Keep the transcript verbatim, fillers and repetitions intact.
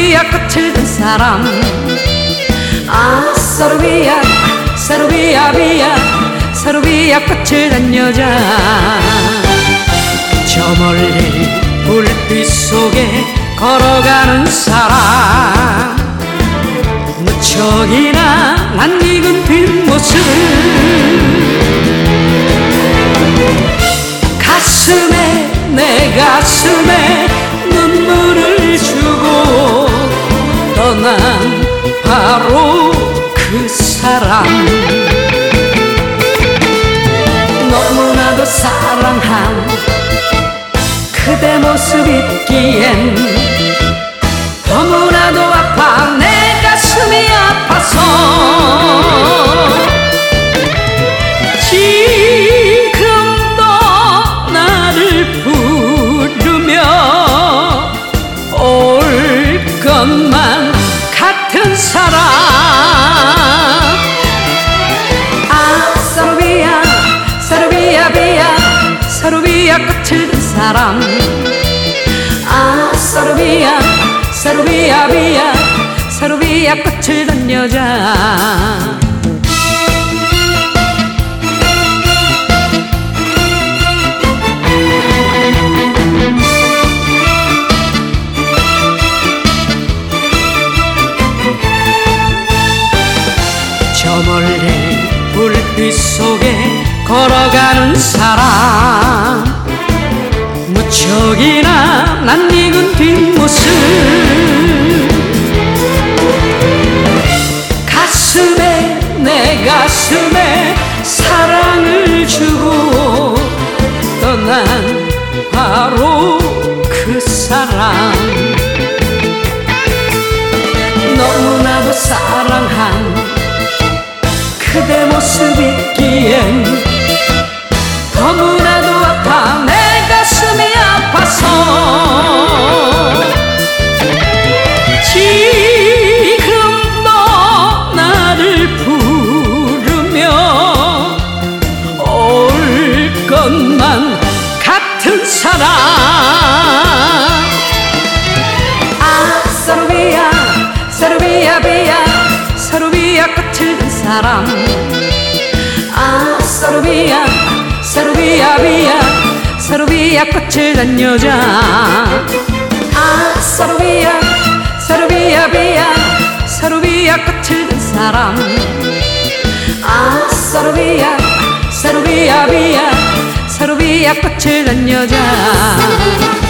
사르비아 꽃을 든 사람. 아 사르비아 사르비아 비아 사르비아 꽃을 든 여자. 저 멀리 불빛 속에 걸어가는 사람. 무척이나 낯익은 뒷모습. 가슴에 내 가슴에 눈물을 주고 떠난 바로 그 사람. 너무나도 사랑한 그대 모습 있기엔 너무나도 아파 내 가슴이 아파서 지금도 나를 부르며 올 것만 같은 사람. 아 사르비아 사르비아 비아 사르비아 꽃을 든 사람. 아 사르비아 사르비아 비아 사르비아 꽃을 든 여자. 저 멀리 불빛 속에 걸어가는 사람. 무척이나 낯익은 뒷모습. 가슴에 내 가슴에 사랑을 주고 떠난 바로 그 사람. 너무나도 사랑한 그대 모습 있기엔 너무나도 아파 내 가슴이 아파서 지금도 나를 부르며 올 것만 같은 사람. 아 사르비아 사르비아 비아 사르비아 꽃을 든 사람. 아 사르비아 사르비아 비아 사르비아 꽃을 든 여자. 아 사르비아 사르비아 비아 사르비아 꽃을 든 사람. 아 사르비아 사르비아 비아 사르비아 꽃을 든 여자.